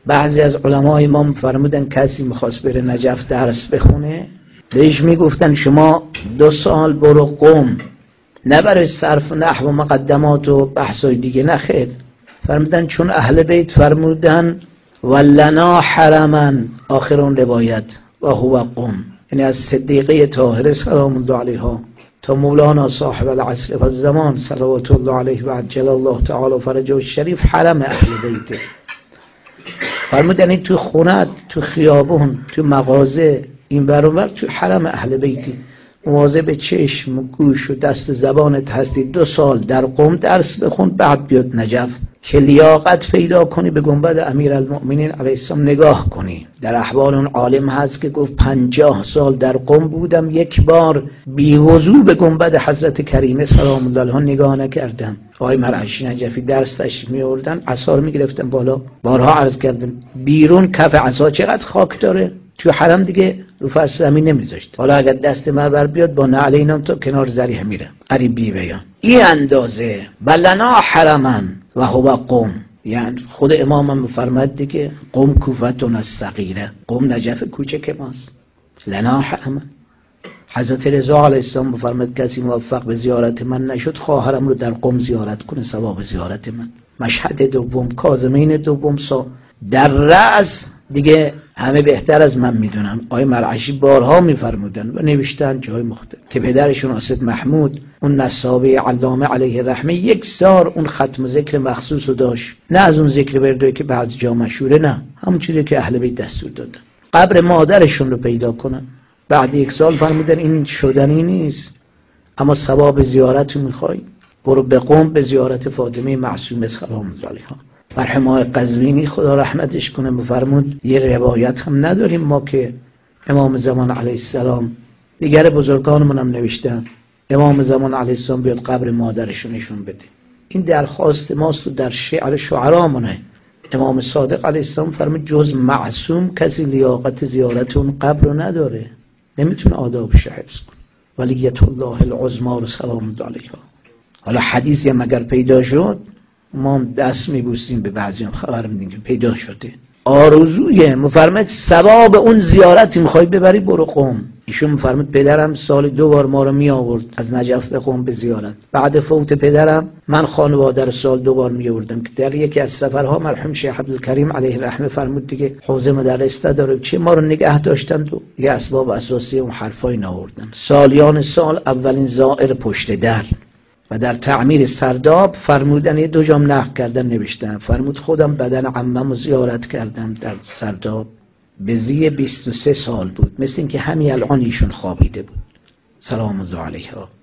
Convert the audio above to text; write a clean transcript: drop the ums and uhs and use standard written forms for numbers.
بعضی از علمای ما فرمودن کسی میخواست بره نجف درس بخونه بهش میگفتن شما 2 سال برو قم، نه برای صرف نحو و مقدمات و بحثای دیگه، نه خیر. فرمودن چون اهل بیت فرمودن ولنا حرما، آخر اون روایت و هو قم، یعنی از صدیقه طاهره سلام الله علیها تا مولانا صاحب العصر و الزمان صلوات الله علیه و عجل الله تعالی فرجه الشریف حرم اهل بیته. فرمودن این تو خونت، تو خیابون، تو مغازه، این برابر تو حرم اهل بیتی، مواظب چشم و گوش و دست و زبانت هستی. 2 سال در قم درس بخون، بعد بیاد نجف که لیاقت پیدا کنی به گنبد امیرالمؤمنین علیه السلام نگاه کنی. در احوال اون عالم هست که گفت 50 سال در قم بودم، یک بار بی وضو به گنبد حضرت کریمه سلام الله علیها نگاه نکردم. آقای مرعشی نجفی درس تشریف می آوردن، عصا رو می گرفتن بالا. بارها عرض کردم بیرون کف عصا چقدر خاک داره، تو حرم دیگه رو فرش زمین نمیذاشت. حالا اگر دست من بر بیاد با نعل اینم تا کنار ذریح میره. قریب بی بیان این اندازه بلنا حرما و هو قم، یعنی خود امامم میفرماد دیگه قم کوفتون الصغیره، قم نجف کوچک ماست. لنا حرما. حضرت رضا علیه السلام میفرماد کسی موفق به زیارت من نشد خواهرم رو در قم زیارت کنه، ثواب زیارت من. مشهد دوم، کاظمین دوم در رأس دیگه همه بهتر از من میدونن. آقای مرعشی بارها میفرمودن و نوشتن جای مختلف که پدرشون اسد محمود اون نسابه علامه علیه رحمه 1 سال اون ختم ذکر مخصوص رو داشت، نه از اون ذکر برده که بعضی جا مشهوره، نه همون چیزی که اهل بیت دستور دادن. قبر مادرشون رو پیدا کنن. بعد 1 سال فرمودن این شدنی نیست، اما ثواب زیارت رو میخوای برو به قم به زیارت فاطمه معصومه سلام الله علیها. مرحوم آقای قزوینی خدا رحمتش کنه میفرمود یه روایت هم نداریم ما که امام زمان علیه السلام، دیگر بزرگانمون هم نوشتن امام زمان علیه السلام بیاد قبر مادرشو نشون بده. این درخواست ماست و در شعر شعرامونه. امام صادق علیه السلام فرمود جز معصوم کسی لیاقت زیارت اون قبر رو نداره، نمیتونه آدابش حفظ کنه. ولیت الله العظما و سلام الله علیها. حالا حدیثی هم اگر پیدا شد ما دست میبوسیم، به بعضی هم خبر میدیم که پیدا شده. آرزوی مفرمد ثواب اون زیارتی میخوای ببری برو قم. ایشون مفرمد پدرم سال 2 بار ما رو می آورد از نجف به قم به زیارت. بعد فوت پدرم من خانواده رو سال 2 بار می آوردم که در یکی از سفرها مرحوم شیخ عبدالکریم علیه رحمه فرمود دیگه حوزه مدرسه داره چه ما رو نگه داشتند و یه اسباب اساسی اون حرفای نآوردن. سالیان سال اولین زائر پشت در و در تعمیر سرداب فرمودن 2 جام نقل کردن نوشتن. فرمود خودم بدن عمم زیارت کردم در سرداب به زی 23 سال بود، مثل این که همین الان ایشون خوابیده بود سلام الله علیها.